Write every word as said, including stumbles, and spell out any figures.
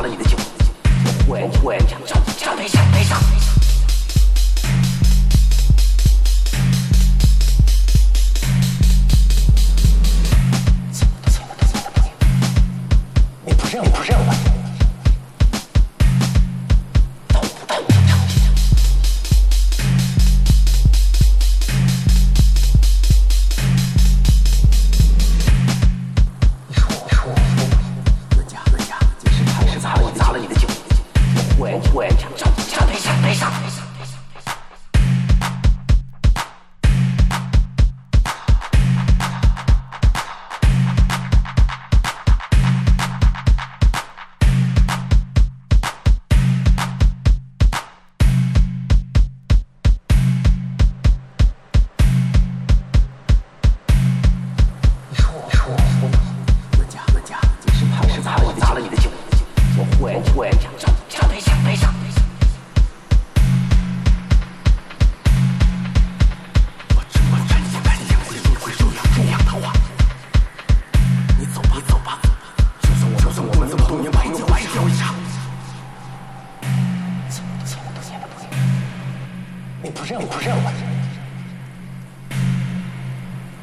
了你的酒，我忽然忽然想找想悲伤悲伤。你不认我不认我。 忽然想找想悲伤悲伤。你说我说我我假我假，是怕是怕我砸了你的酒，我忽然忽然想找想悲伤悲伤。 你不认我，不认我。